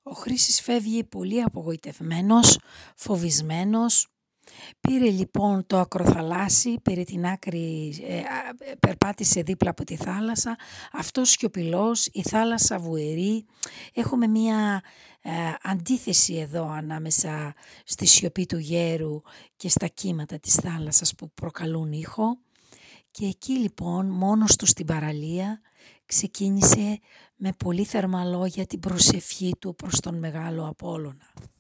Ο Χρήσης φεύγει πολύ απογοητευμένος, φοβισμένος. Πήρε λοιπόν το ακροθαλάσσι, πήρε την άκρη, περπάτησε δίπλα από τη θάλασσα, αυτός σιωπηλός, η θάλασσα βουερή. Έχουμε μία αντίθεση εδώ ανάμεσα στη σιωπή του γέρου και στα κύματα της θάλασσας που προκαλούν ήχο. Και εκεί λοιπόν μόνος του στην παραλία ξεκίνησε με πολύ θερμά λόγια την προσευχή του προς τον Μεγάλο Απόλλωνα.